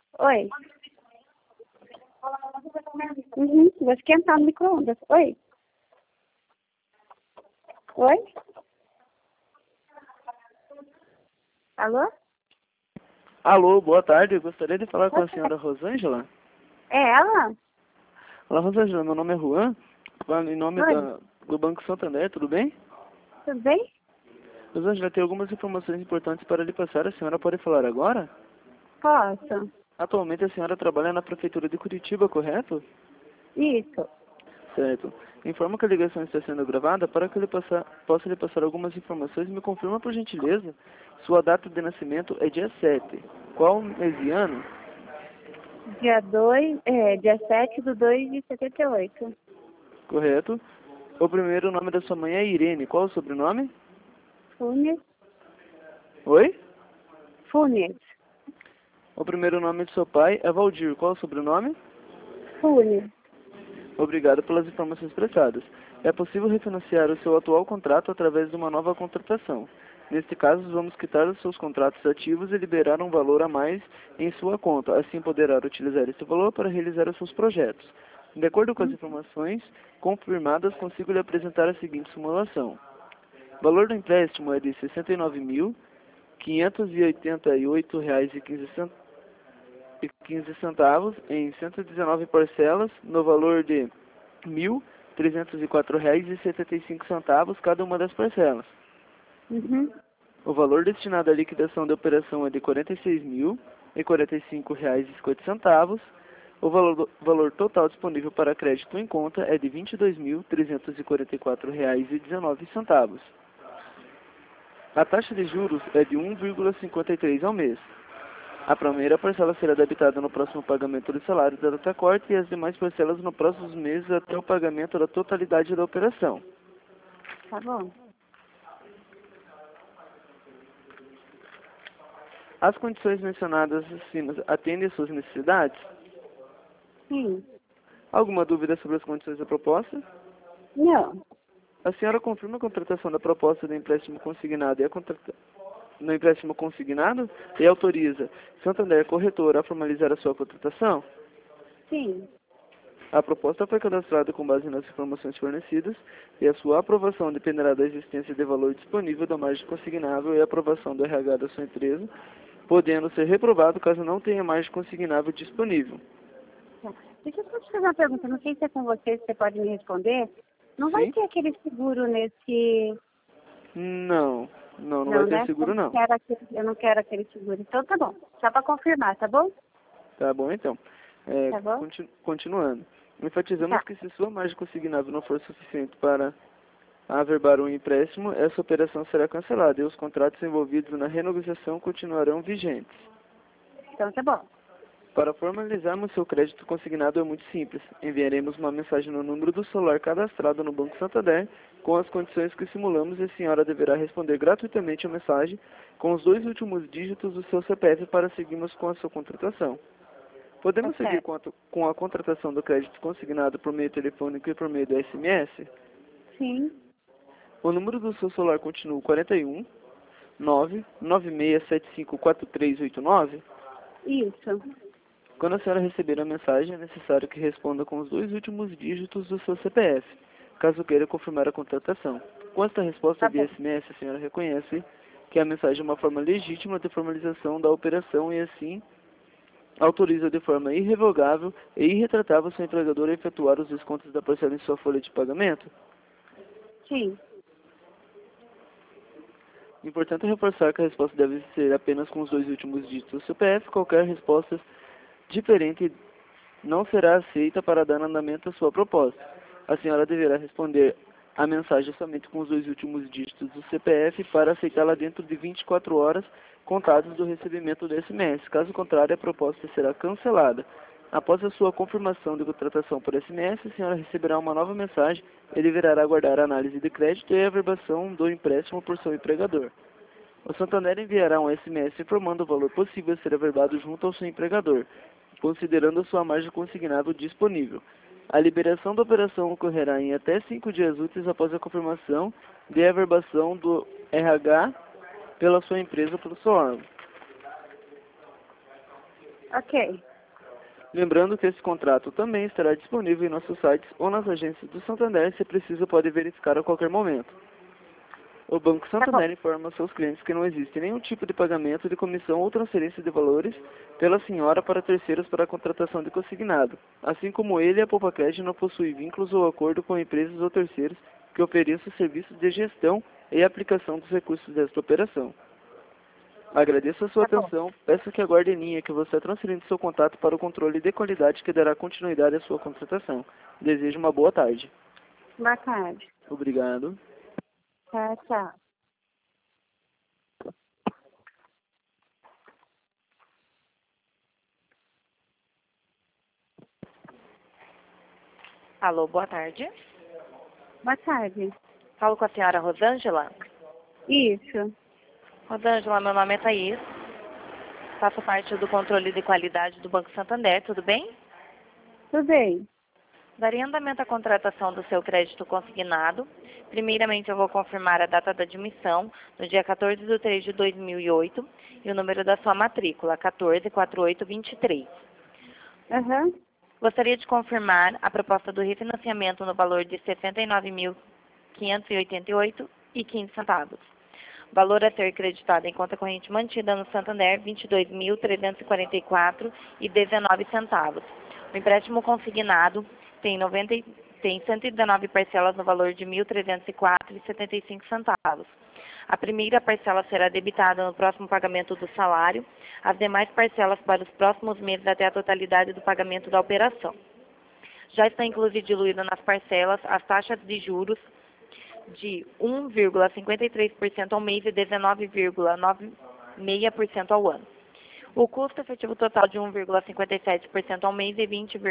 Oi. Vou esquentar no micro-ondas. Oi. Oi? Alô? Alô, boa tarde. Eu gostaria de falar com a senhora Rosângela. É ela? Olá, Rosângela. Meu nome é Juan. Falo em nome Oi. do Banco Santander, tudo bem? Tudo bem? Rosângela, tem algumas informações importantes para lhe passar. A senhora pode falar agora? Posso. Atualmente a senhora trabalha na Prefeitura de Curitiba, correto? Isso. Certo. Informo que a ligação está sendo gravada para que possa lhe passar algumas informações. Me confirma, por gentileza, sua data de nascimento é dia 7. Qual mês e ano? Dia 7/2/78. Correto. O primeiro nome da sua mãe é Irene. Qual o sobrenome? Funes. Oi? Funes. O primeiro nome de seu pai é Valdir. Qual o sobrenome? Funes. Obrigado pelas informações prestadas. É possível refinanciar o seu atual contrato através de uma nova contratação. Neste caso, vamos quitar os seus contratos ativos e liberar um valor a mais em sua conta. Assim poderá utilizar esse valor para realizar os seus projetos. De acordo com as informações confirmadas, consigo lhe apresentar a seguinte simulação. O valor do empréstimo é de R$ 69.588,15 em 119 parcelas, no valor de R$ 1.304,75 cada uma das parcelas. O valor destinado à liquidação da operação é de R$ 46.045,50. O valor total disponível para crédito em conta é de R$ 22.344,19. A taxa de juros é de 1,53 ao mês. A primeira parcela será debitada no próximo pagamento do salário da data corte e as demais parcelas nos próximos meses até o pagamento da totalidade da operação. Tá bom. As condições mencionadas acima atendem às suas necessidades? Sim. Alguma dúvida sobre as condições da proposta? Não. A senhora confirma a contratação da proposta do empréstimo consignado no empréstimo consignado e autoriza Santander Corretora a formalizar a sua contratação? Sim. A proposta foi cadastrada com base nas informações fornecidas e a sua aprovação dependerá da existência de valor disponível da margem consignável e a aprovação do RH da sua empresa, podendo ser reprovado caso não tenha margem consignável disponível. Tá. Deixa eu só te fazer uma pergunta. Não sei se é com você, se você pode me responder. Não vai Sim? ter aquele seguro nesse... Não vai Não, ter né? seguro não. Eu não quero aquele seguro. Então tá bom. Só para confirmar, tá bom? Tá bom então. Tá bom? Continuando. Enfatizamos Tá. que se sua margem consignável não for suficiente para averbar um empréstimo, essa operação será cancelada e os contratos envolvidos na renegociação continuarão vigentes. Então tá bom. Para formalizarmos seu crédito consignado é muito simples. Enviaremos uma mensagem no número do celular cadastrado no Banco Santander com as condições que simulamos e a senhora deverá responder gratuitamente a mensagem com os 2 últimos dígitos do seu CPF para seguirmos com a sua contratação. Tá Podemos seguir certo. com a contratação do crédito consignado por meio telefônico e por meio do SMS? Sim. O número do seu celular continua 41 996754389. Isso. Quando a senhora receber a mensagem, é necessário que responda com os 2 últimos dígitos do seu CPF, caso queira confirmar a contratação. Com esta resposta Tá via bom. SMS, a senhora reconhece que a mensagem é uma forma legítima de formalização da operação e assim autoriza de forma irrevogável e irretratável seu empregador a efetuar os descontos da parcela em sua folha de pagamento. Sim. Importante reforçar que a resposta deve ser apenas com os 2 últimos dígitos do CPF. Qualquer resposta diferente não será aceita para dar andamento à sua proposta. A senhora deverá responder a mensagem somente com os 2 últimos dígitos do CPF para aceitá-la dentro de 24 horas contadas do recebimento do SMS. Caso contrário, a proposta será cancelada. Após a sua confirmação de contratação por SMS, a senhora receberá uma nova mensagem e deverá aguardar a análise de crédito e a averbação do empréstimo por seu empregador. O Santander enviará um SMS informando o valor possível a ser averbado junto ao seu empregador, considerando a sua margem consignável disponível. A liberação da operação ocorrerá em até 5 dias úteis após a confirmação de averbação do RH pela sua empresa ou pelo seu órgão. Ok. Lembrando que esse contrato também estará disponível em nossos sites ou nas agências do Santander, se preciso pode verificar a qualquer momento. O Banco Tá bom. Santander informa seus clientes que não existe nenhum tipo de pagamento de comissão ou transferência de valores pela senhora para terceiros para a contratação de consignado. Assim como ele, a Poupa-Crédito não possui vínculos ou acordo com empresas ou terceiros que ofereçam serviços de gestão e aplicação dos recursos desta operação. Agradeço a sua Tá bom. atenção. Peço que aguarde em linha que você é transferindo seu contato para o controle de qualidade que dará continuidade à sua contratação. Desejo uma boa tarde. Boa tarde. Obrigado. Tchau, tchau. Alô, boa tarde. Boa tarde. Falo com a senhora Rosângela. Isso. Rosângela, meu nome é Thaís. Faço parte do controle de qualidade do Banco Santander, tudo bem? Tudo bem. Daria andamento à contratação do seu crédito consignado. Primeiramente, eu vou confirmar a data da admissão, no dia 14 de 3 de 2008, e o número da sua matrícula, 144823. Aham. Gostaria de confirmar a proposta do refinanciamento no valor de R$ 69.588,15. Valor a ser creditado em conta corrente mantida no Santander, R$ 22.344,19. O empréstimo consignado tem 119 parcelas no valor de R$ 1.304,75. A primeira parcela será debitada no próximo pagamento do salário, as demais parcelas para os próximos meses até a totalidade do pagamento da operação. Já está inclusive diluída nas parcelas as taxas de juros de 1,53% ao mês e 19,96% ao ano. O custo efetivo total de 1,57% ao mês e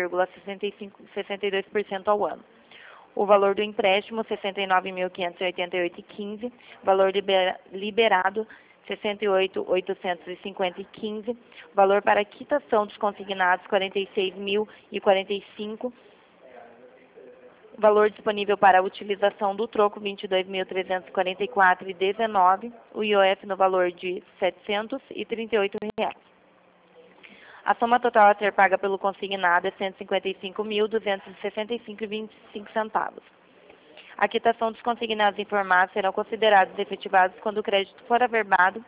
20,62% ao ano. O valor do empréstimo, R$ 69.588,15. Valor liberado, R$ 68.850,15. Valor para quitação dos consignados, R$ 46.045. Valor disponível para a utilização do troco, R$ 22.344,19. O IOF no valor de R$ 738,00. A soma total a ser paga pelo consignado é R$ 155.265,25. A quitação dos consignados informados serão considerados efetivados quando o crédito for averbado.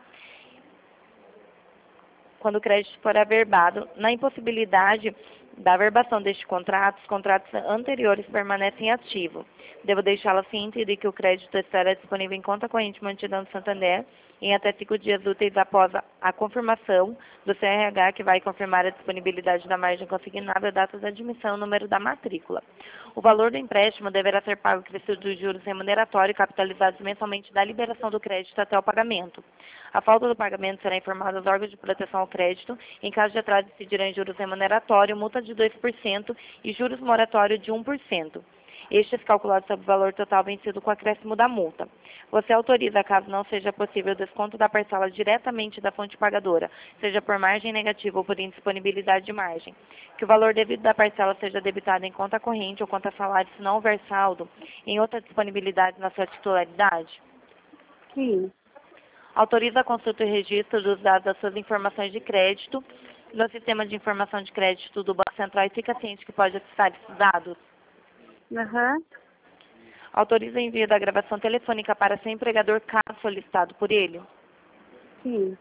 Na impossibilidade da averbação deste contrato, os contratos anteriores permanecem ativos. Devo deixá-la ciente de que o crédito estará disponível em conta corrente mantida no Santander em até 5 dias úteis após a confirmação do CRH, que vai confirmar a disponibilidade da margem consignada, a data da admissão e o número da matrícula. O valor do empréstimo deverá ser pago acrescido dos juros remuneratórios capitalizados mensalmente da liberação do crédito até o pagamento. A falta do pagamento será informada aos órgãos de proteção ao crédito. Em caso de atraso, decidirão em juros remuneratórios, multa de 2% e juros moratórios de 1%. Estes calculados sobre o valor total vencido com acréscimo da multa. Você autoriza, caso não seja possível, o desconto da parcela diretamente da fonte pagadora, seja por margem negativa ou por indisponibilidade de margem. Que o valor devido da parcela seja debitado em conta corrente ou conta salário, se não houver saldo, em outra disponibilidade na sua titularidade? Sim. Autoriza a consulta e registro dos dados das suas informações de crédito no sistema de informação de crédito do Banco Central e fica ciente que pode acessar esses dados? Aham. Autoriza o envio da gravação telefônica para seu empregador, caso solicitado por ele? Sim.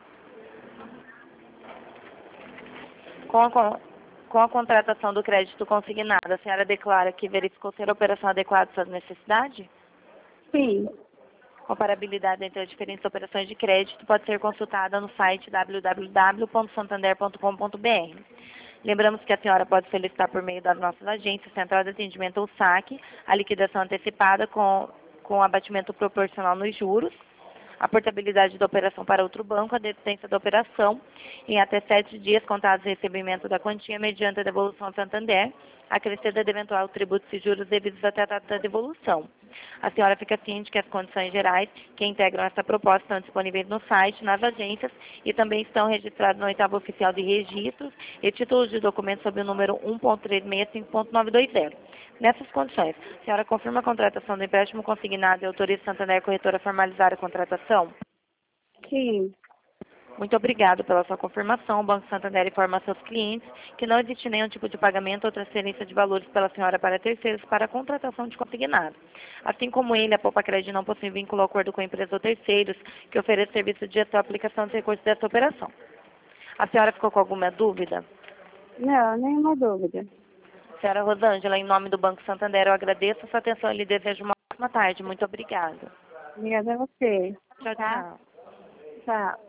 Com a contratação do crédito consignado, a senhora declara que verificou ser a operação adequada às suas necessidades? Sim. Comparabilidade entre as diferentes operações de crédito pode ser consultada no site www.santander.com.br. Lembramos que a senhora pode solicitar por meio das nossas agências, Central de Atendimento ou SAC, a liquidação antecipada com abatimento proporcional nos juros, a portabilidade da operação para outro banco, a desistência da operação em até 7 dias contados do recebimento da quantia mediante a devolução ao Santander, acrescida de eventual tributos e juros devidos até a data da devolução. A senhora fica ciente que as condições gerais que integram essa proposta estão disponíveis no site, nas agências e também estão registrados no 8º Oficial de Registros e títulos de documentos sob o número 1.365.920. Nessas condições, a senhora confirma a contratação do empréstimo consignado e autoriza a Santander Corretora a formalizar a contratação? Sim. Muito obrigado pela sua confirmação. O Banco Santander informa a seus clientes que não existe nenhum tipo de pagamento ou transferência de valores pela senhora para terceiros para a contratação de consignado. Assim como ele, a Poupa Crédito não possui vínculo ou acordo com empresas ou terceiros que ofereçam serviço de gestão e aplicação de recursos dessa operação. A senhora ficou com alguma dúvida? Não, nenhuma dúvida. Senhora Rosângela, em nome do Banco Santander, eu agradeço a sua atenção e lhe desejo uma ótima tarde. Muito obrigada. Obrigada a você. Tchau, Tá? tchau. Tchau.